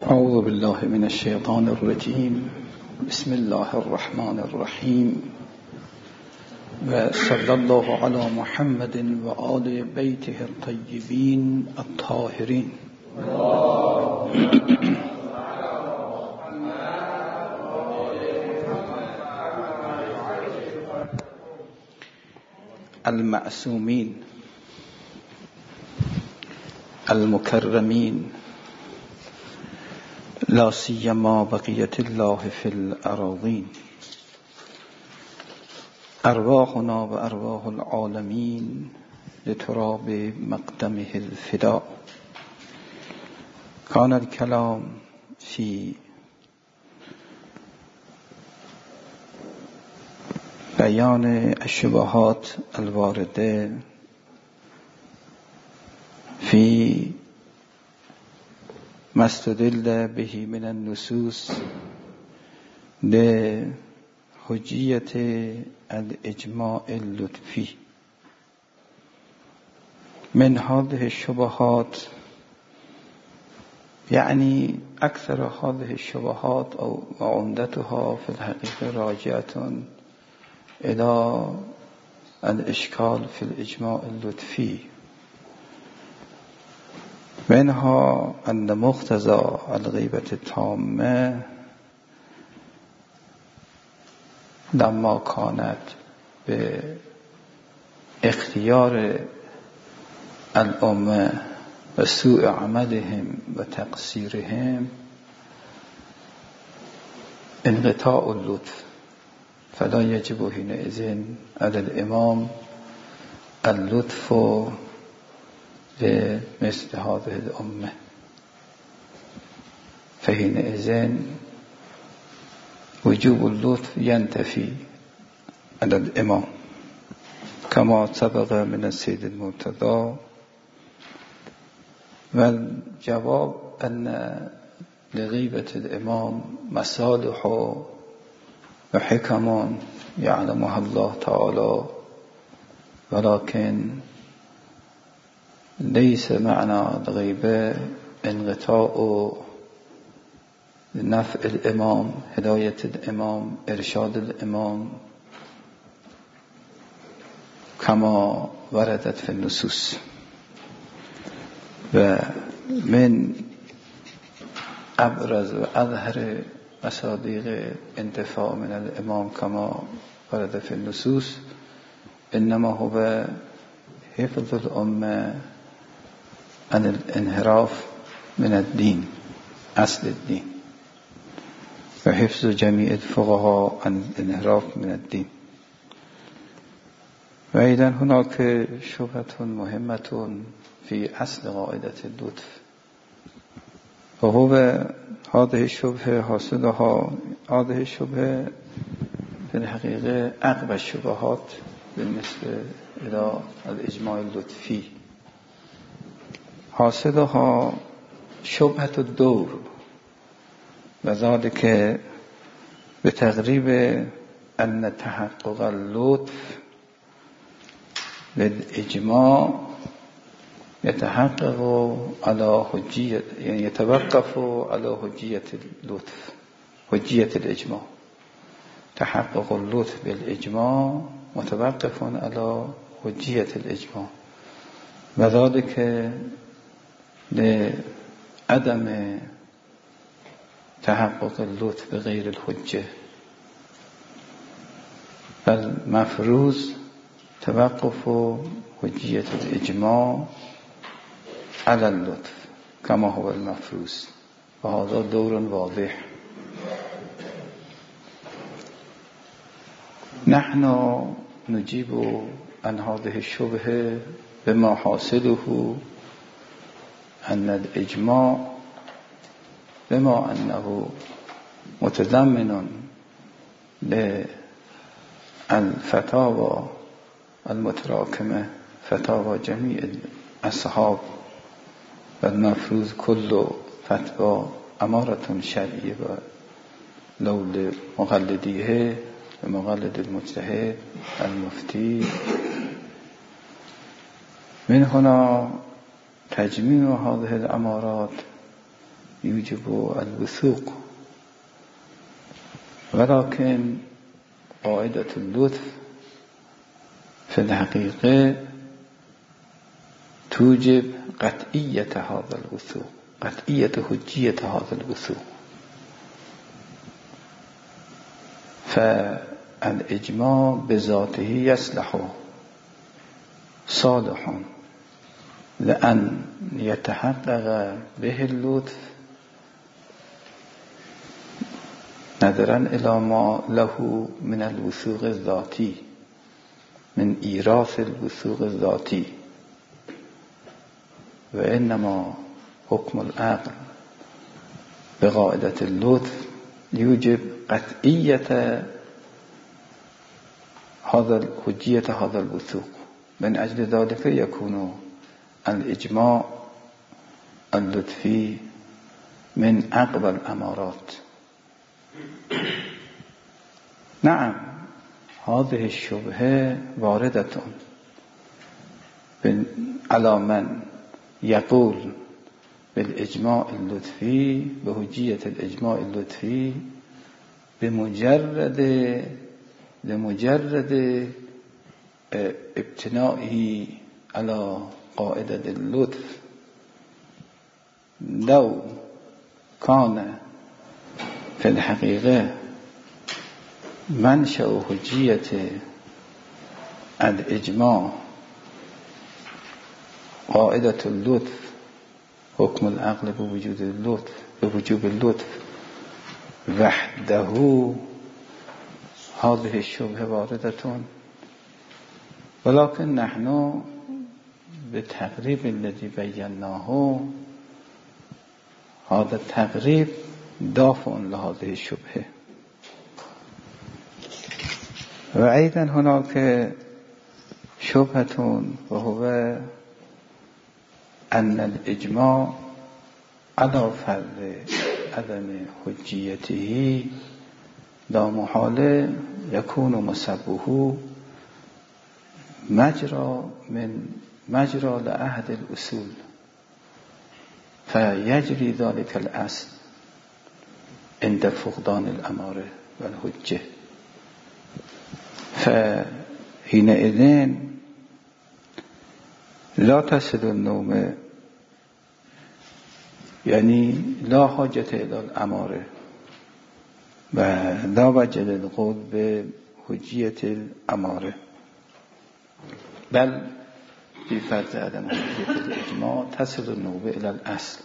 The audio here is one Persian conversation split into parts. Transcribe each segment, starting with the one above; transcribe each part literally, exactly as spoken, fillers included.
أعوذ بالله من الشيطان الرجيم. بسم الله الرحمن الرحيم، وصلى الله على محمد وآل بيته الطيبين الطاهرين. المعصومين المكرمين، لا سيما بقية الله في الأراضين. أرواحنا وأرواح العالمين لتراب مقدمه الفداء. كان الكلام في بيان الشبهات الواردة في ما استدل به من النصوص لحجية الإجماع اللطفي. من هذه الشبهات، يعني أكثر هذه الشبهات أو عمدتها في الحقيقة راجعة إلى الإشكال في الإجماع اللطفي. منها أن مقتضى الغيبة التامة لما كانت باختيار الأمة وسوء عملهم وتقصيرهم انقطاع اللطف، فلا يجب حينئذ على الإمام اللطف لمثل هذه الأمة، فحينئذ وجوب اللطف ينتفي على الإمام، كما سبق من السيد المرتضى. والجواب أن لغيبة الإمام مصالح وحكم يعلمها الله تعالى، ولكن ليس معنى الغيبة انقطاع نفع الإمام، هداية الإمام، إرشاد الإمام كما وردت في النصوص. ومن أبرز وأظهر مصادق انتفاع من الإمام كما ورد في النصوص إنما هو حفظ الأمة عن الانحراف من الدين، أصل الدين، وحفظ جميع الفقهاء عن الانحراف من الدين. وأيضا هناك شبهة مهمة في أصل قاعدة اللطف، وهو هذه الشبهة حاصلها هذه الشبهة في الحقيقة أقوى الشبهات بالنسبة إلى الإجماع اللطفي. حاصلها شبهة الدور، وذلك بتقريب أن تحقق اللطف بالإجماع يتحقق على حجية، يعني يتوقف على حجية اللطف، حجية الإجماع. تحقق اللطف بالإجماع متوقف على حجية الإجماع، وذلك لعدم تحقق اللطف بغير الحجة، بل مفروض توقف حجية الإجماع على اللطف كما هو المفروض، وهذا دور واضح. نحن نجيب عن هذه الشبهة بما حاصله أن الإجماع بما أنه متضمن للفتاوى المتراكمة، فتاوى جميع الأصحاب، والمفروض كل فتوى أمارة شرعية لو لمقلديه ومقلد المجتهد المفتي. من هنا تجميع هذه الأمارات يوجب الوثوق، ولكن قاعدة اللطف في الحقيقة توجب قطعية هذا الوثوق، قطعية حجية هذا الوثوق. فالإجماع بذاته يصلح صالح لأن يتحقق به اللطف نظرا إلى ما له من الوثوق الذاتي، من إيراث الوثوق الذاتي. وإنما حكم العقل بقاعدة اللطف يوجب قطعية هذا حجية هذا الوثوق. من أجل ذلك يكون الإجماع اللطفي من أقوى الأمارات. نعم، هذه الشبهة واردة على من يقول بالإجماع اللطفي، بحجية الإجماع اللطفي بمجرد بمجرد ابتنائه على قاعدة اللطف. لو كان في الحقيقة منشأ حجية الإجماع قاعدة اللطف، حكم العقل بوجود اللطف بوجوب اللطف وحده، هذه الشبهة واردة. ولكن نحن بالتقريب الذي بيناه هذا التقريب دافع لهذه الشبهة. وأيضا هناك شبهة، وهو أن الإجماع على فرض عدم حجيته لا محالة يكون مسبه مجرى من مجرى لأحد الأصول، فيجري ذلك الأصل عند فقدان الأمارة والحجة. فحينئذ لا تصل النوم، يعني لا حاجة إلى الأمارة ولا وجه للقول بحجية الأمارة، بل في فرض عدم حجية الإجماع تصل النوم إلى الأصل.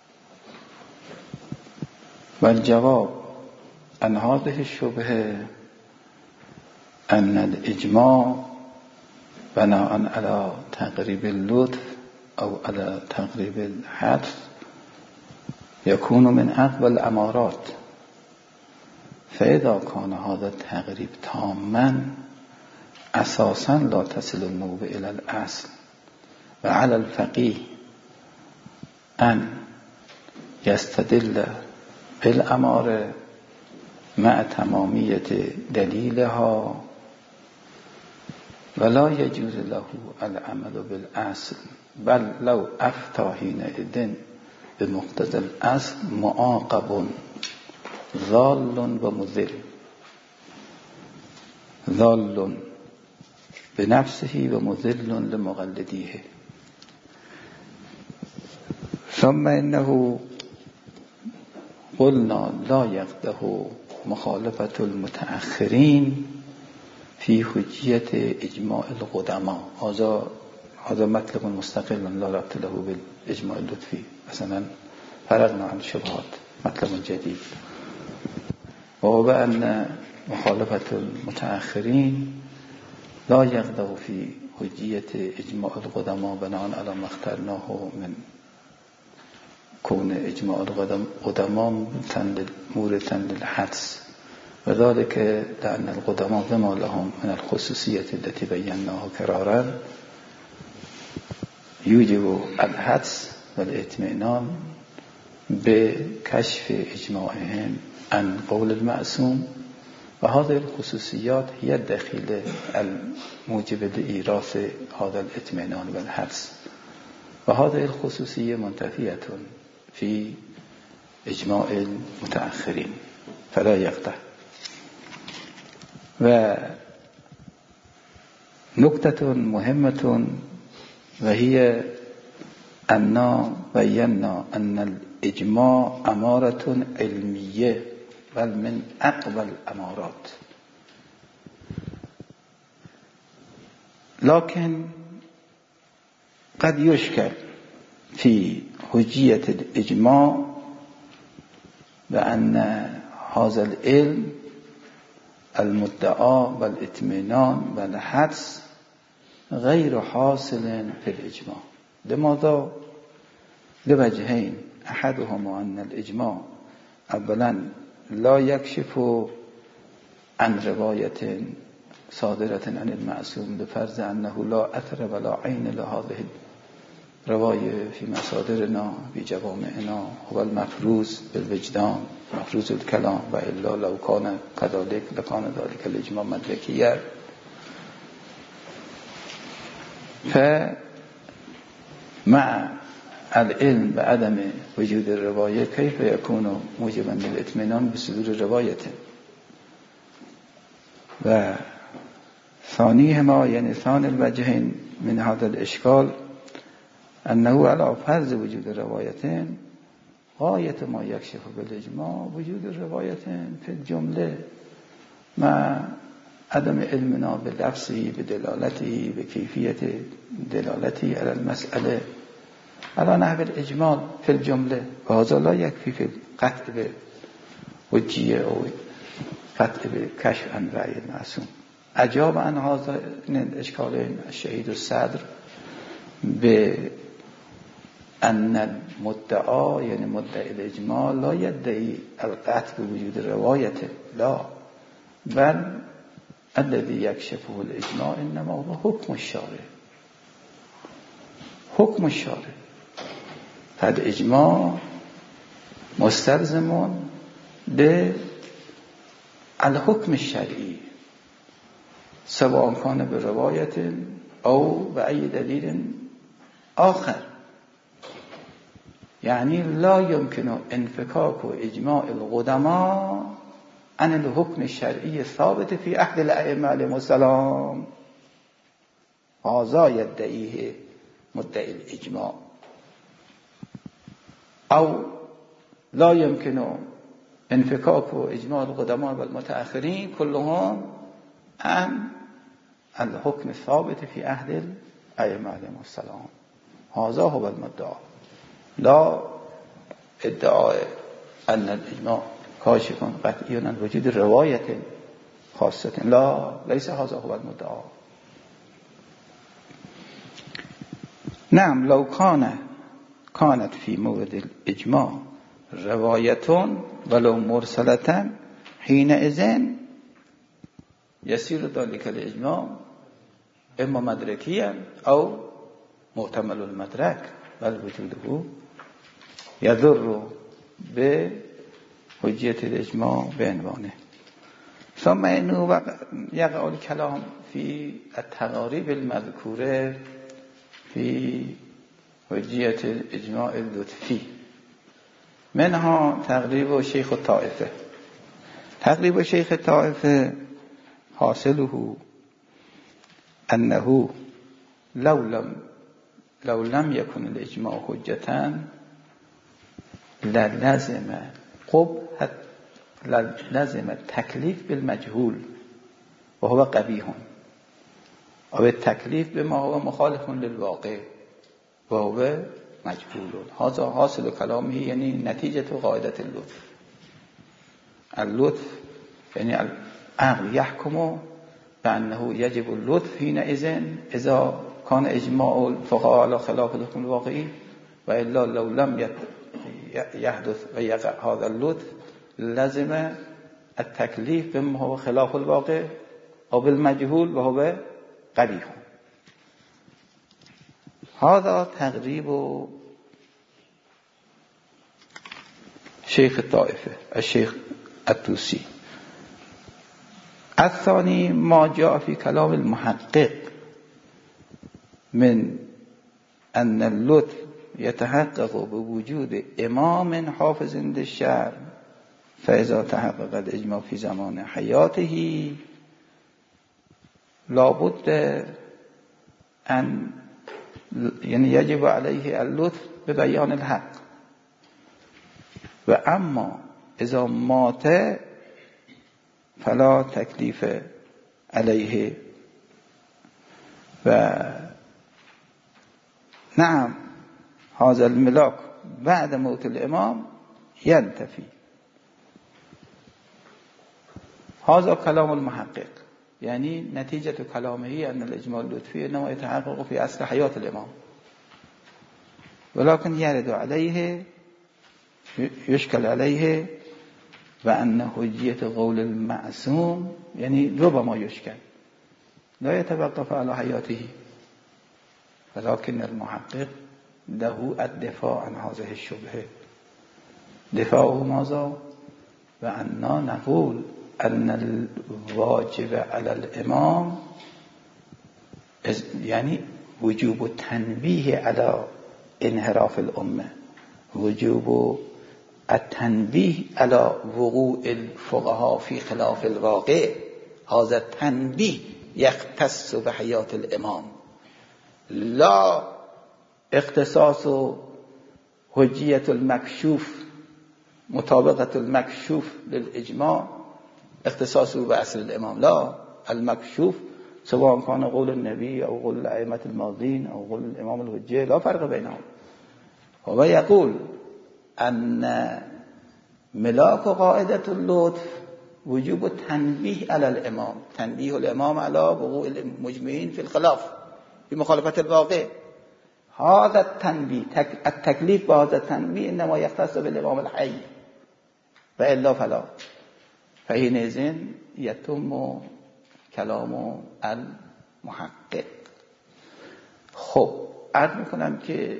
والجواب عن هذه الشبهة أن الإجماع بناء على تقريب اللطف أو على تقريب الحدث يكون من أقوى الأمارات. فإذا كان هذا التقريب تاما أساسا لا تصل النوبة إلى الأصل. وعلى الفقيه أن يستدل بالأمارة مع تمامية دليلها، ولا يجوز له العمل بالأصل، بل لو أفتى حينئذ بمقتضى الأصل معاقب ضال ومضل، ضال بنفسه ومضل لمقلديه. ثم إنه قلنا لا يقده مخالفة المتأخرين في حجية إجماع القدماء. هذا هذا مطلب مستقل لا ربط له بالإجماع اللطفي، مثلا فرغنا عن الشبهات، مطلب جديد، وهو أن مخالفة المتأخرين لا يقده في حجية إجماع القدماء بناء على ما اخترناه من كون إجماع القدماء موردا للحدس، وذلك لأن القدماء بما لهم من الخصوصية التي بيناها كرارا يوجب الحدس والاطمئنان بكشف إجماعهم عن قول المعصوم. وهذه الخصوصيات هي الدخيلة الموجبة لإيراث هذا الاطمئنان والحدس، وهذه الخصوصية منتفية في اجماع المتأخرين فلا يقطع. و نکته مهمة وهي أننا بينا أن الإجماع أمارة علمية بل من أقوى الأمارات، لكن قد يشكل في حجية الإجماع بأن هذا العلم المدعى بالاطمئنان والحدس غير حاصل في الإجماع. لماذا؟ لوجهين، أحدهما أن الإجماع أولا لا يكشف عن رواية صادرة عن المعصوم بفرض أنه لا أثر ولا عين لهذه الرواية في مصادرنا بجوامعنا هو المفروض بالوجدان مفروض الكلام، وإلا لو كان كذلك لكان ذلك الإجماع مدركيا. فمع العلم بعدم وجود الرواية كيف يكون موجبا للاطمئنان بصدور الرواية؟ و ثانيهما يعني ثاني الوجهين من هذا الإشكال أنه على فرض وجود الروايتين غاية ما يكشف بالإجماع وجود الروايتين في الجملة مع عدم علمنا بلفظه بدلالته بكيفية دلالته على المسألة على نحو الإجمال في الجملة، وهذا لا يكفي في القطع بحجية أو قطع بكشف عن رأي المعصوم. أجاب عن هذا الإشكالين الشهيد الصدر بأن المدعى يعني مدعي الإجماع لا يدعي القطع بوجود الرواية، لا، بل الذي يكشفه الإجماع إنما هو حكم الشارع، حكم الشارع. فالإجماع مستلزم للحكم الشرعي سواء كان برواية أو بأي دليل آخر. يعني لا يمكن انفكاك إجماع القدماء عن الحكم الشرعي الثابت في عهد الأئمة عليهم السلام. هذا يدعيه مدعي الإجماع. أو لا يمكن انفكاك إجماع القدماء والمتأخرين كلهم عن الحكم الثابت في عهد الأئمة عليهم السلام. هذا هو المدعى، لا ادعاء أن الإجماع كاشف قطعي عن وجود الرواية خاصة، لا، ليس هذا هو المدعى. نعم، لو كان كانت في مورد الإجماع رواية ولو مرسلة حينئذ يصير ذلك الإجماع إما مدركيا أو محتمل المدرك، بل وجوده يضر بحجية الإجماع بعنوانه. ثم إنه يقع الكلام في التقاريب المذكورة في حجية الإجماع اللطفي، منها تقريب شيخ الطائفة. تقريب شيخ الطائفة حاصله أنه لو لم لو لم يكن الإجماع حجة لازم قبح لازم التكليف بالمجهول وهو قبيح، أو التكليف بما هو مخالف للواقع وهو مجهول. هذا حاصل كلامه، يعني نتيجة قاعدة اللطف. اللطف يعني العقل يحكم بأنه يجب اللطف حينئذ إذا كان إجماع الفقهاء على خلاف الحكم الواقعي، وإلا لو لم يحدث ويقع هذا اللطف لازم التكليف بما هو خلاف الواقع أو بالمجهول وهو قبيح. هذا تقريب شيخ الطائفة الشيخ الطوسي. الثاني ما جاء في كلام المحقق من أن اللطف یتحقق به وجود امام حافظ للشرع فاذا تحقق الاجماع فی زمان حیاته لابد ان یعنی یجب علیه اللطف به بیان الحق و اما اذا مات فلا تکلیف علیه و نعم هذا الملاک بعد موت الامام ينتفي. هذا كلام المحقق، يعني نتيجة كلامه أن الإجماع اللطفي إنما يتحقق في أصل حياة الإمام، ولكن يرد عليه يشكل عليه وأن حجية قول المعصوم يعني ربما يشكل لا يتوقف على حياته، ولكن المحقق له الدفاع عن هذه الشبهة. دفاعه ماذا؟ وأننا نقول أن الواجب على الإمام يعني وجوب التنبيه على انحراف الأمة، وجوب التنبيه على وقوع الفقهاء في خلاف الواقع. هذا التنبيه يختص بحياة الإمام، لا اختصاص حجية المكشوف مطابقة المكشوف للإجماع اختصاصه بأصل الإمام. لا، المكشوف سواء كان قول النبي أو قول الأئمة الماضين أو قول الإمام الحجة لا فرق بينهم. هو يقول أن ملاك قاعدة اللطف وجوب التنبيه على الإمام، تنبيه الإمام على وقوع المجمعين في الخلاف في مخالفة الواقع. هذا التنبيه التكليف بهذا التنبيه إنما يختص بالإمام الحي وإلا فلا، فحينئذ يتم كلام المحقق. خب عرض میکنم که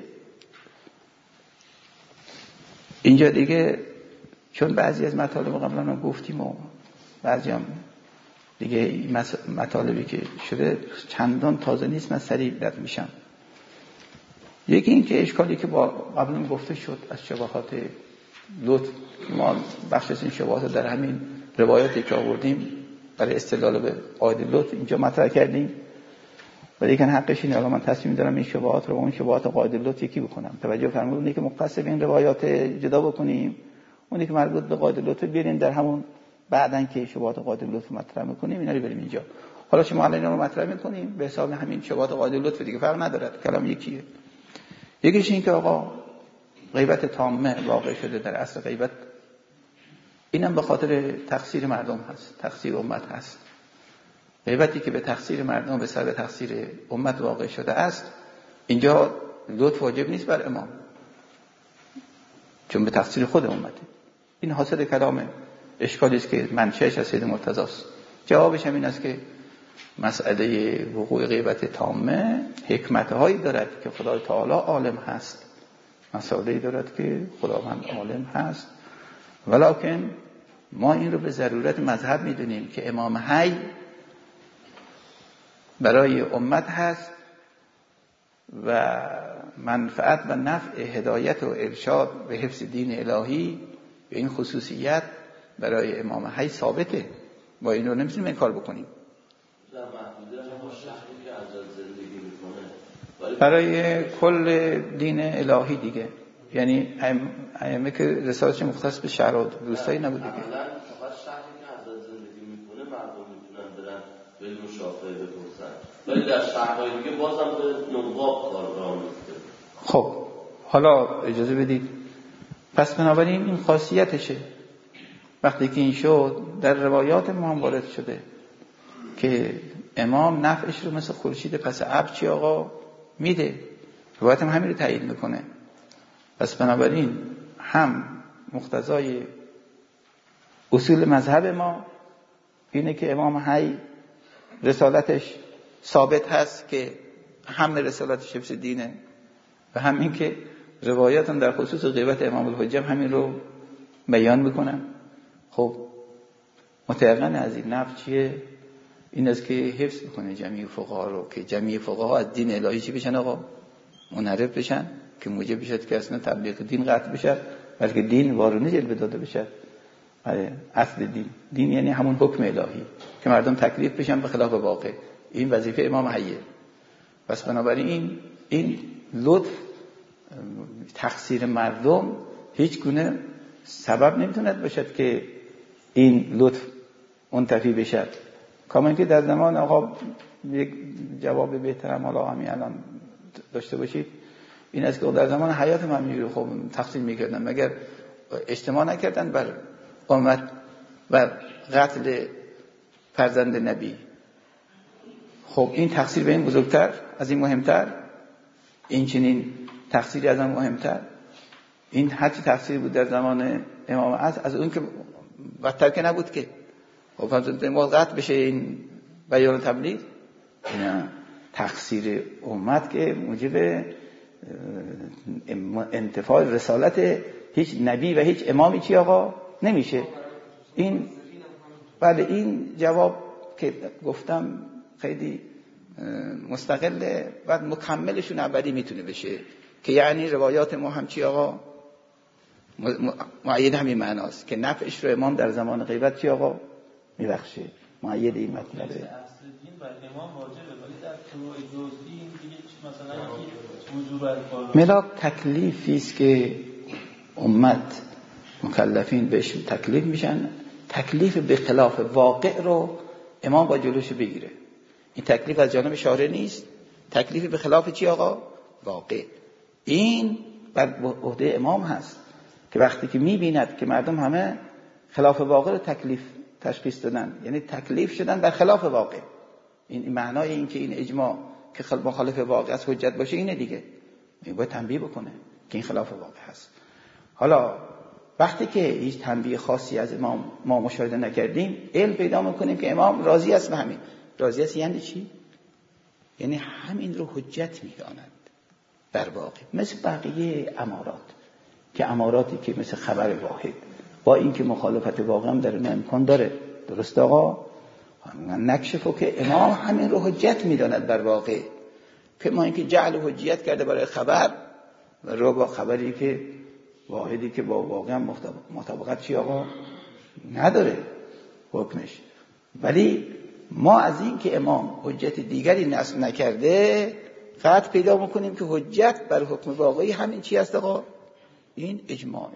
اینجا دیگه چون بعضی از مطالب قبلا هم گفتیم و بعضی هم دیگه مطالبی که شده چندان تازه نیست، من سریع رد میشم. یکی این که اشکالی که با قبلا گفته شد از شباهات لطف، ما بخش از این شباهات در همین روایاتی که آوردیم برای استدلال به قاعده لطف اینجا مطرح کردیم، ولی که حقش اینه الان من تصمیم دارم این شباهات رو اون شباهات قاعده لطف یکی بکنم. توجه فرمودید، اونی که مختص به این روایات جدا بکنیم، اونی که مربوط به قاعده لطف بیاریم در همون بعدن که شباهات قاعده لطف مطرح میکنیم اینا رو بریم اینجا. حالا شما الان اینا رو مطرح میکنیم به حساب همین شباهات قاعده لطف، دیگه فرق نداره، کلام یکیه. یکیش این که آقا غیبت تامه واقع شده در اصل غیبت، اینم به خاطر تقصیر مردم هست، تقصیر امت هست. غیبتی که به تقصیر مردم به سبب تقصیر امت واقع شده است، اینجا لطف واجب نیست بر امام چون به تقصیر خود امته. این حاصل کلام اشکالی است که منشأش از سید مرتضی است. جوابش هم این است که مسئله وقوع غیبت تامه حکمت‌هایی دارد که خدای تعالی عالم هست، مسئله‌ای دارد که خداوند عالم هست، ولکن ما این رو به ضرورت مذهب می‌دونیم که امام حی برای امت هست و منفعت و نفع هدایت و ارشاد و حفظ دین الهی به این خصوصیت برای امام حی ثابته. ما این رو نمی‌تونیم انکار بکنیم. برای کل دین الهی دیگه، یعنی ائمه که رسالتش مختص به شهر و روستایی نبود دیگه. فقط شهری که از زندگی میکنه مردم میتونن برن به مشافهه بپرسن، ولی در شهرهای دیگه بازم به نواب کار راه میفته. خب حالا اجازه بدید، پس بنابراین این خاصیتشه. وقتی که این شد در روایات ما هم وارد شده که امام نفعش رو مثل خورشید پس ابر چی آقا میده، روایت هم همین رو تایید میکنه. پس بنابراین هم مقتضای اصول مذهب ما اینه که امام حی رسالتش ثابت هست که هم رسالتش حفظ دینه و هم این که روایات هم در خصوص غیبت امام الحجه همین رو بیان میکنن. خب متأقن از این نفع چیه؟ این است که حفظ میکنه جمعی فقها رو، که جمعی فقها از دین الهی چی بشن آقا؟ منحرف بشن. که موجب بشد که اصلا تبلیغ دین قطع بشه، بلکه دین وارونه جلوه داده بشه. آره، اصل دین دین یعنی همون حکم الهی که مردم تکلیف بشن به خلاف واقع. این وظیفه امام حیه. پس بنابراین این این لطف تقصیر مردم هیچ گونه سبب نمیتوند باشد که این لطف منتفی بشد. کما اینکه در زمان آقا یک جواب بهترم حالا همین الان داشته باشید، این است که در زمان حیات من میگه خب تقسیم میکردن، مگر اجتماع نکردن بر امت و قتل فرزند نبی؟ خب این تقصیر به این بزرگتر، از این مهمتر، این چنین تقصیری از آن مهمتر. این هرچی تقصیر بود در زمان امام عصر، از اون که بدتر که نبود که خب فرزند ما قتل بشه این بیان تبلیغ. نه، تقصیر امت که موجب انتفاع رسالت هیچ نبی و هیچ امامی چی آقا نمیشه. این بله، این جواب که گفتم خیلی مستقله و مکملشون اولی میتونه بشه که یعنی روایات ما هم چی آقا معید همین معناست که نفعش رو امام در زمان غیبت چی آقا میبخشه. معید این مطلبه. اصل دین بر امام واجبه، ولی در فروع جزئی این دیگه مثلا یکی وجوب الفاظ ملاک تکلیفی است که امت مکلفین بهش تکلیف میشن. تکلیف به خلاف واقع رو امام با جلوش بگیره. این تکلیف از جانب شارع نیست، تکلیف به خلاف چی آقا؟ واقع. این بر عهده امام هست که وقتی که میبیند که مردم همه خلاف واقع رو تکلیف تشخیص دادن، یعنی تکلیف شدن بر خلاف واقع. این معنای این که این اجماع که مخالف واقع است حجت باشه اینه دیگه. باید تنبیه بکنه که این خلاف واقع هست. حالا وقتی که هیچ تنبیه خاصی از امام ما مشاهده نکردیم، علم پیدا میکنیم که امام راضی است به همین. راضی است یعنی چی؟ یعنی همین رو حجت میداند در واقع، مثل بقیه امارات که اماراتی که مثل خبر واحد با اینکه مخالفت واقع هم در اون امکان داره. درست آقا؟ من نکشفو که امام همین رو حجت میداند بر واقع، که ما اینکه جعل حجیت کرده برای خبر و رو با خبری که واحدی که با واقع هم مطابقت چی آقا نداره حکمش. ولی ما از این که امام حجت دیگری نصب نکرده قطع پیدا میکنیم که حجت بر حکم واقعی همین چی است آقا؟ این اجماعه.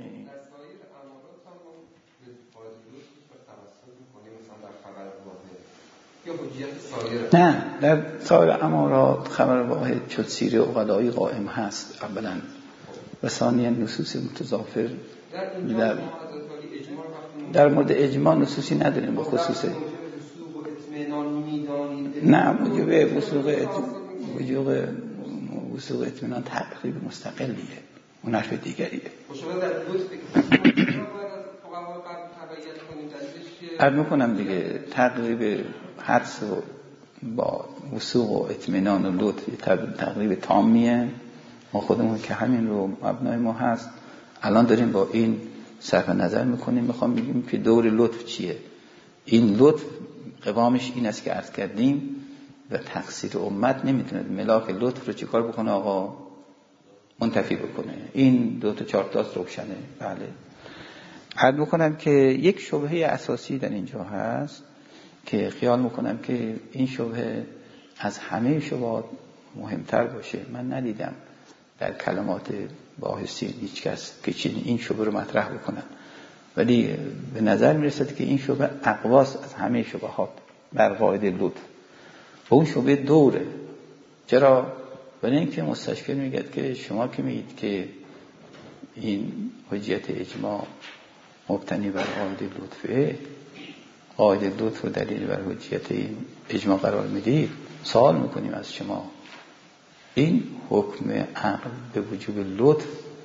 نه، در سایر امارات خبر واحد شد سیر عقلایی قائم هست اولا و ثانیا نصوص متضافر. در, در مورد اجماع نصوصی نداریم به خصوص نه وجوب وثوق وجوب وثوق اطمینان تقریب مستقلیه، اون حرف دیگریه. عرض میکنم دیگه تقریب حدس و با وثوق و اطمینان و لطف تقریب تامیه. ما خودمون که همین رو مبنای ما هست الان داریم با این صرف نظر میکنیم، میخوام بگیم که دور لطف چیه. این لطف قوامش این است که عرض کردیم و تقصیر امت نمیتونه ملاک لطف رو چیکار بکنه آقا؟ منتفی بکنه. این دو تا چهار تا روشنه. بله، عرض میکنم که یک شبهه اساسی در اینجا هست که خیال میکنم که این شبهه از همه شبهات مهمتر باشه. من ندیدم در کلمات باحثین هیچ کس که چین این شبه رو مطرح بکنن، ولی به نظر میرسد که این شبه اقواس از همه شبهات بر قاعده لطف و اون شبه دوره. چرا؟ برای اینکه مستشکل میگه که شما که میگید که این حجیت اجماع مبتنی بر قاعده لطفه، قاعده لطف و دلیل بر حجیت این اجماع قرار میدید، سوال میکنیم از شما این حکم عقل به وجوب لطف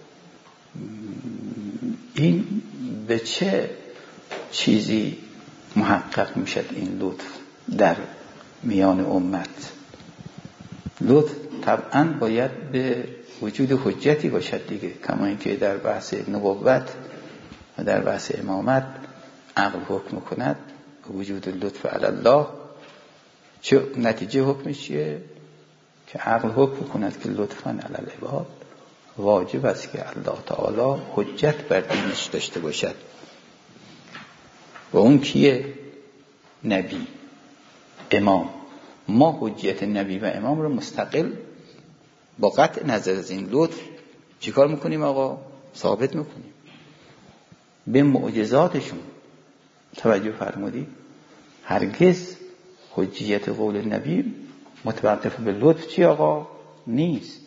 این به چه چیزی محقق میشد؟ این لطف در میان امت، لطف طبعا باید به وجود حجتی باشد دیگه، کما اینکه در بحث نبوت و در بحث امامت عقل حکم کند به وجود لطف علی الله. چه نتیجه حکمش چیه؟ که عقل حکم کند که لطفاً علی العباد واجب است که الله تعالی حجت بر دینش داشته باشد. و اون کیه؟ نبی، امام. ما حجیت نبی و امام رو مستقل با قطع نظر از این لطف چیکار میکنیم آقا؟ ثابت میکنیم به معجزاتشون. توجه فرمودید؟ هرگز حجیت قول نبی متوقف به لطف چی آقا؟ نیست.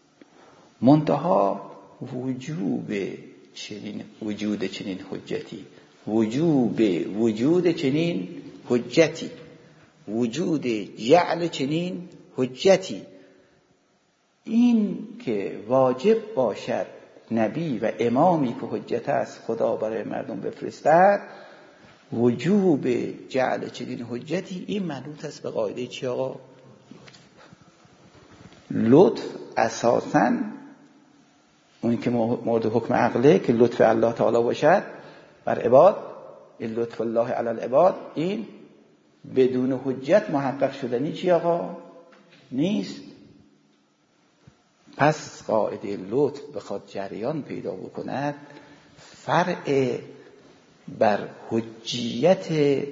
منتها وجوب چنین وجود چنین حجتی، وجوب وجود چنین حجتی، وجود جعل چنین حجتی، این که واجب باشد نبی و امامی که حجت است خدا برای مردم بفرستد، وجوب جعل چنین حجتی، این منوط است به قاعده چی آقا؟ لطف اساساً اون که مورد حکم عقله که لطف الله تعالی باشد بر عباد، لطف الله علی العباد، این بدون حجت محقق شدنی چی آقا؟ نیست. پس قاعده لطف بخواد جریان پیدا بکند، فرع بر حجیت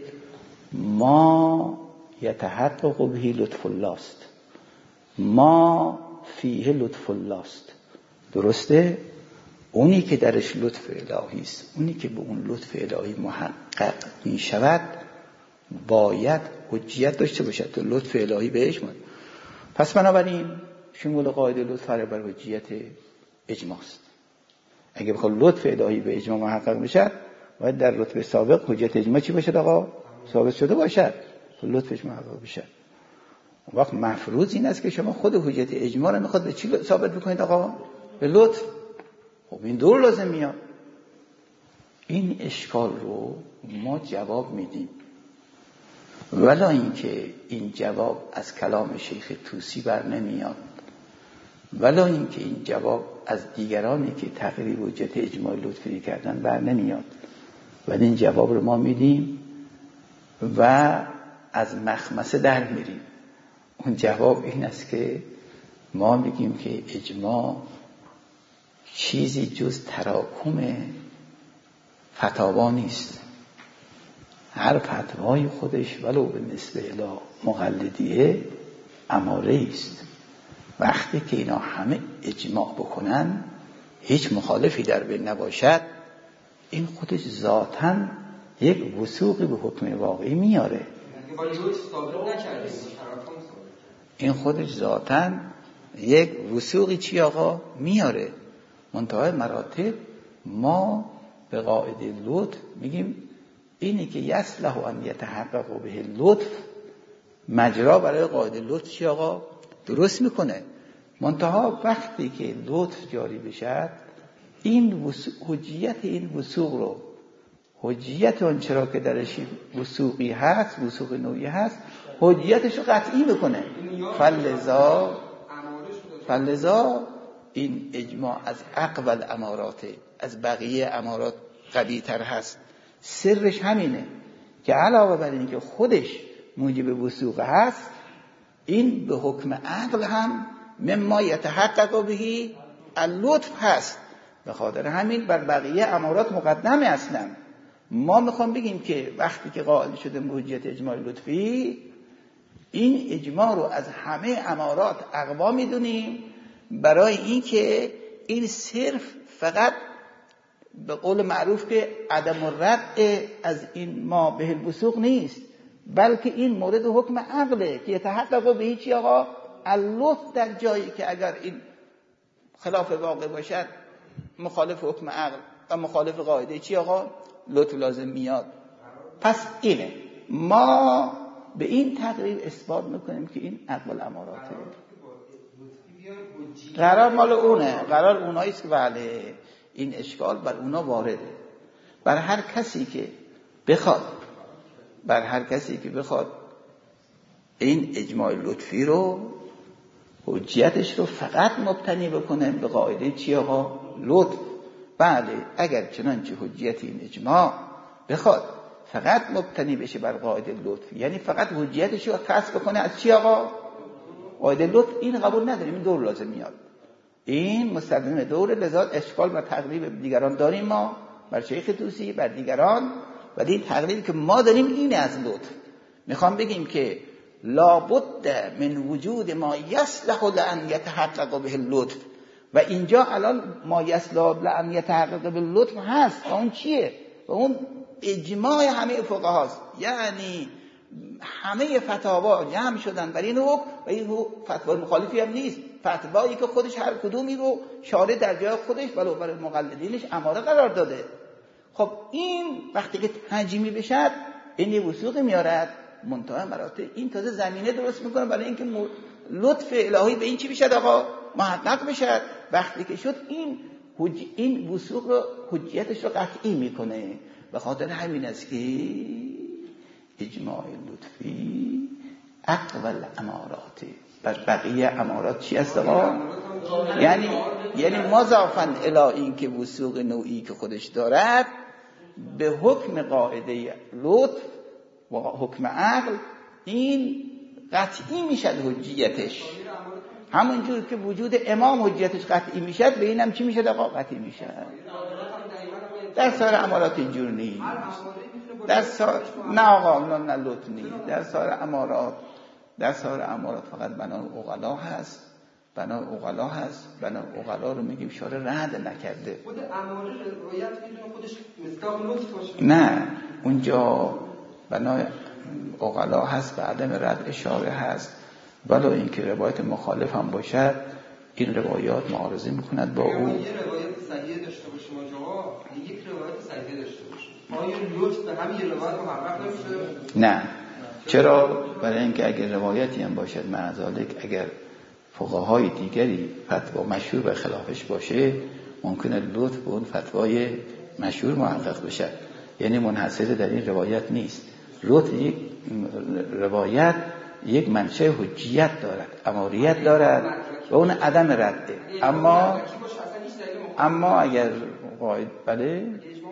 ما یتحقق به لطف الله است، ما فیه لطف الله است. درسته؟ اونی که درش لطف الهی است، اونی که به اون لطف الهی محقق می شود باید حجیت داشته باشد تا لطف الهی بهش ماند. پس بنابراین شمول قاعده لطف بر حجیت اجماع است. اگه بخواد لطف الهی به اجماع محقق بشه باید در رتبه سابق حجیت اجماع چی باشد آقا؟ ثابت شده باشد تا لطفش محقق بشه. اون وقت مفروض این است که شما خود حجیت اجماع رو میخواد به چی ثابت بکنید آقا؟ به لطف. خب این دور لازم میاد. این اشکال رو ما جواب میدیم، ولی اینکه این جواب از کلام شیخ طوسی بر نمیاد، ولی اینکه این جواب از دیگرانی که تقریر حجت اجماع لطفی کردن بر نمیاد، ولی این جواب رو ما میدیم و از مخمسه در میریم. اون جواب این است که ما میگیم که اجماع چیزی جز تراکم فتاوا نیست. هر فتوای خودش ولو به نسبه الی مقلدیه اماره است. وقتی که اینا همه اجماع بکنن، هیچ مخالفی در بین نباشد، این خودش ذاتاً یک وثوقی به حکم واقعی میاره. این خودش ذاتاً یک وثوقی چی آقا میاره. منتهای مراتب ما به قاعده لطف میگیم اینی که یصلح ان یتحقق به لطف، مجرا برای قاعده لطف چی آقا؟ درست میکنه. منتها وقتی که لطف جاری بشه، این حجیت این وثوق رو، حجیت اون چرا که درش وثوقی هست، وثوق نوعی هست، حجیتش رو قطعی میکنه. فلذا فلذا این اجماع از اقوال اماراته، از بقیه امارات قوی تر هست. سرش همینه که علاوه بر این که خودش موجب وثوق هست، این به حکم عقل هم مما یتحقق به اللطف هست. به خاطر همین بر بقیه امارات مقدمه. اصلا ما میخوام بگیم که وقتی که قائل شده حجیت اجماع لطفی، این اجماع رو از همه امارات اقوا میدونیم، برای این که این صرف فقط به قول معروف که عدم الرد از این ما به الوثوق نیست، بلکه این مورد حکم عقله که یتحقق به هیچی آقا اللطف، در جایی که اگر این خلاف واقع باشد مخالف حکم عقل و مخالف قاعده چی آقا؟ لطف لازم میاد. پس اینه ما به این تقریب اثبات میکنیم که این عقل اماراته. قرار مال اونه، قرار اوناییست که بله این اشکال بر اونا وارده. بر هر کسی که بخواد بر هر کسی که بخواد این اجماع لطفی رو، حجیتش رو فقط مبتنی بکنه به قاعده چی آقا؟ لطف. بله اگر چنانچه حجیت این اجماع بخواد فقط مبتنی بشه بر قاعده لطف، یعنی فقط حجیتش رو کسب بکنه از چی آقا؟ قاعده لطف، این قبول نداریم، این دور لازم میاد. این مستلزم دوره، لذا اشکال بر تقلیب دیگران داریم ما، بر شیخ طوسی، بر دیگران، ولی این تقلیبی که ما داریم اینه از لطف. میخوام بگیم که لابد من وجود ما یصلح لان یتحقق به اللطف، و اینجا الان ما یصلح لان یتحقق به اللطف هست. و اون چیه؟ و اون اجماع همه فقهاست، یعنی همه فتاوا جمع شدن برای این حکم و این فتوا مخالفی هم نیست، فتوایی که خودش هر کدومی رو شارع در جای خودش ولو برای مقلدینش اماره قرار داده. خب این وقتی که تنجیمی بشه این وثوقی میارد منتهی مراتب، این تازه زمینه درست میکنه برای اینکه لطف الهی به این چی بشه آقا محقق بشه. وقتی که شد این حج... این وثوق رو حجیتش رو قطعی میکنه. به خاطر همین است که اجماع لطفی اقوال امارات بر بقیه امارات چی است آقا؟ یعنی یعنی مضافاً الی این که وثوق نوعی که خودش دارد به حکم قاعده لطف و حکم عقل این قطعی میشد حجیتش، همونجور که وجود امام حجیتش قطعی میشد به اینم چی میشد آقا؟ قطعی میشد. در سایر امارات اینجور نیست. در سایر نه آقا نه لطف نیست. در سایر امارات در سایر امارات فقط بنا عقلا هست، بنا عقلا هست. بنا عقلا رو میگیم شارع رد نکرده. خود اماره روایت میدونه خودش مصداق لطف باشه. نه اونجا بنا عقلا هست، به عدم رد اشاره هست، ولو اینکه روایت مخالف هم باشد این روایات معارضه میکند با او. یه روایت صحیح داشته باشیم آقا، یک روایت صحیح داشته باشیم، آیا لطف به همین روایت محقق نمیشه؟ نه. چرا؟ برای اینکه اگر روایتی هم باشد معذالک اگر فقهای دیگری فتوا مشهور به خلافش باشه ممکنه لطف به اون فتوای مشهور محقق بشه، یعنی منحصر در این روایت نیست. لطف یک روایت یک منشأ حجیت دارد، اماریت دارد و اون عدم رده. اما اما اگر قاعد بله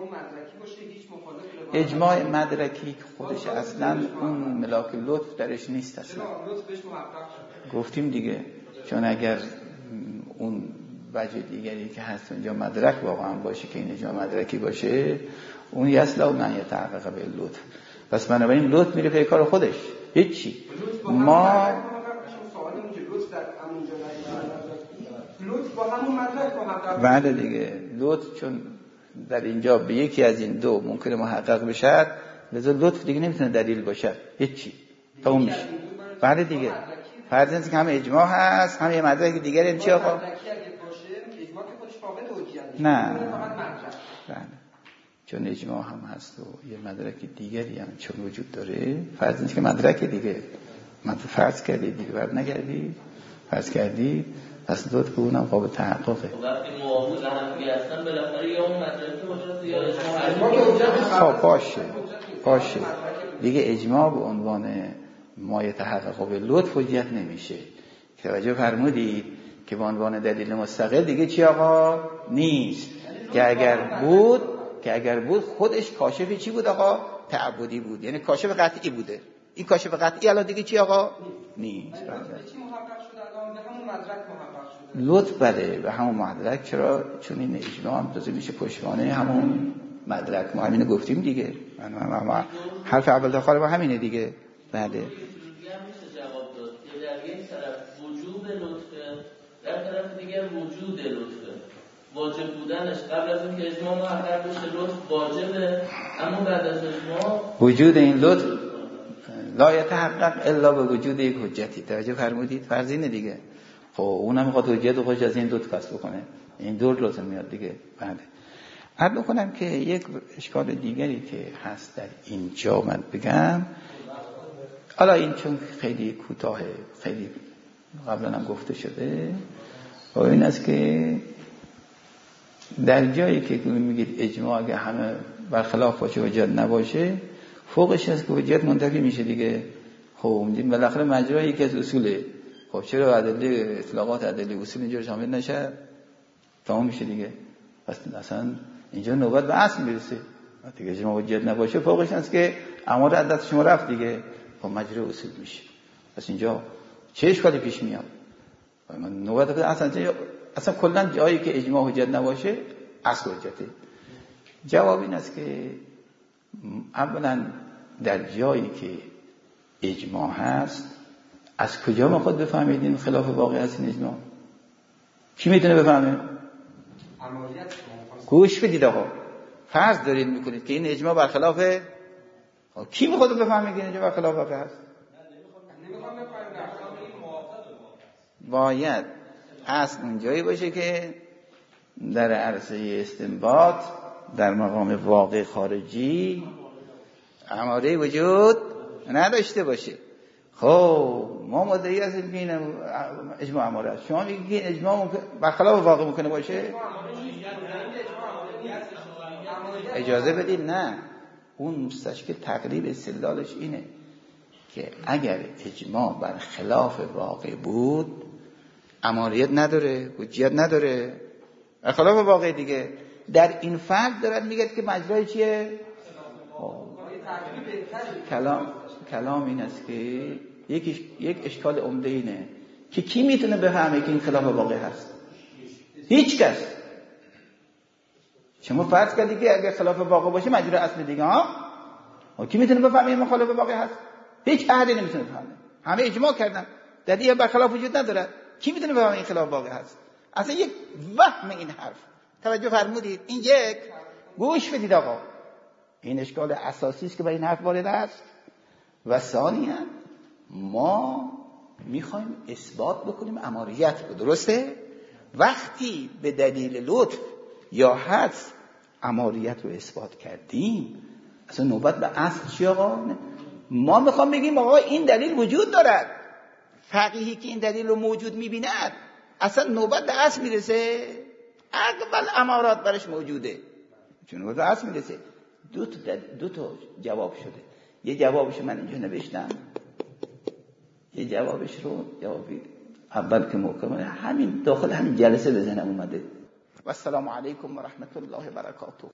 اجماع مدرکی خودش اصلا اون ملاک لطف درش نیست اصلا. گفتیم دیگه، چون اگر اون وجه دیگری که هست اونجا مدرک واقعا باشه که این اجماع مدرکی باشه اون یصلح لان یتحقق به اللطف، پس بنابراین لطف میره پی کار خودش هیچی. ما لطف با همون مدرک محقق بعد دیگه لطف چون در اینجا به یکی از این دو ممکنه محقق بشه، لذا لطف دیگه نمیتونه دلیل باشه هیچی، تموم میشه. بعد دیگه فرض اینه که همه اجماع هست، همه مدرک دیگه این چی آقا؟ نه بله، چون اجماع هم هست و یه مدرک دیگری هم چون وجود داره، فرض اینه که مدرک دیگه من فرض کردی دیگه بعد نگردی فرض کردی پس لطف به اونم قابل تحققه. وقتی موافق هم دیگه هستن بالاخره یا اون مدرکی باشه یا اجماع. خب باشه باشه دیگه اجماع به عنوان ما یتحقق به لطف حجت نمیشه. توجه فرمودید که به عنوان دلیل مستقل دیگه چی آقا نیست، که اگر بود که اگر بود خودش کاشف چی بود آقا؟ تعبدی بود، یعنی کاشف قطعی بوده. این کاشف قطعی الان دیگه چی آقا؟ نیست. لطف بله به همون مدرک. چرا؟ چون این اجماع هم تازه میشه پشتوانه همون مدرک. ما همینه گفتیم دیگه، حرف اول داخل ما همینه دیگه. بله میشه جواب داد که در یک طرف وجود لطفه، در طرف دیگر وجود لطفه، واجب بودنش قبل از اینکه اجماع محقق بشه لطف واجبه، اما بعد از اجماع وجود این لطف لا یتحقق الا به وجود یک حجتی. توجه فرمودید؟ فرض اینه دیگه. خب اونم میخواد حجت و خودش از این دوت کسب کنه، این دور لازم میاد دیگه. بله عرض بکنم که یک اشکال دیگری که هست در اینجا من بگم، حالا این چون خیلی کوتاه خیلی قبلا هم گفته شده، و این است که در جایی که میگید اجماع اگه همه برخلاف باشه حجت نباشه، فوقش هست که حجت منتفی میشه دیگه. خب میدیم بالاخره مجرای یکی از اصوله. خب چرا ادله اطلاقات ادله اصول اینجا شامل نشه؟ تمام میشه دیگه. پس اصلا اینجا نوبت به اصل میرسه. وقتی اجماع حجت نباشه فوقش هست که امر عدت شما رفت دیگه، خب مجرای اصول میشه. پس اینجا چه اشکالی پیش میاد؟ من نوبت اصلا اصلا کلا جایی که اجماع حجت نباشه اصل حجته. جواب این است که اولا در جایی که اجماع هست از کجا ما خود بفهمید این خلاف واقع هست این اجماع؟ کی میتونه بفهمه؟ گوش بدید آقا، فرض دارید میکنید که این اجماع برخلافه، کی میخواد بفهمه که این اجماع برخلاف واقع هست؟ باید اصل اونجایی باشه که در عرصه استنباط در مقام واقع خارجی اماره وجود نداشته باشه. خب ما مدعی هستیم که این اجماع اماره است، شما میگید که این اجماع برخلاف واقع ممکنه باشه؟ اجازه بدید نه، اون مستشکل تقریب استدلالش اینه که اگر اجماع بر خلاف واقع بود اماریت نداره، حجیت نداره، بر خلاف واقع دیگه. در این فرد دارد میگه که مجرای چیه؟ کلام کلام این است که یک یک اشکال عمده اینه که کی میتونه بفهمه که این خلاف واقع هست؟ هیچ کس. شما فرض کردید که اگر خلاف واقع باشه مجرای اصل دیگه ها، کی میتونه بفهمه این مخالف واقع هست؟ هیچ احدی نمیتونه بفهمه. همه اجماع کردن دلیل برخلاف وجود نداره. کی میتونه بفهمه این خلاف واقع هست؟ اصلا یک وهم این حرف. توجه فرمودید؟ این یک گوش بدید آقا، این اشکال اساسی است که به این حرف وارد است. و ثانیاً ما میخوایم اثبات بکنیم اماریت رو، درسته؟ وقتی به دلیل لطف یا حدس اماریت رو اثبات کردیم اصلا نوبت به اصل چی آقا؟ ما میخوام بگیم آقا این دلیل وجود دارد، فقیهی که این دلیل رو موجود میبیند اصلا نوبت به اصل میرسه، اقبل امارات برش موجوده، چون نوبت به اصل میرسه. دو تا دو تا جواب شده. یه جوابش من اینجا نوشتم، یه جوابش رو جوابی اول که محکمه همین داخل همین جلسه به ذهنم اومده. و السلام علیکم و رحمت الله و برکاته.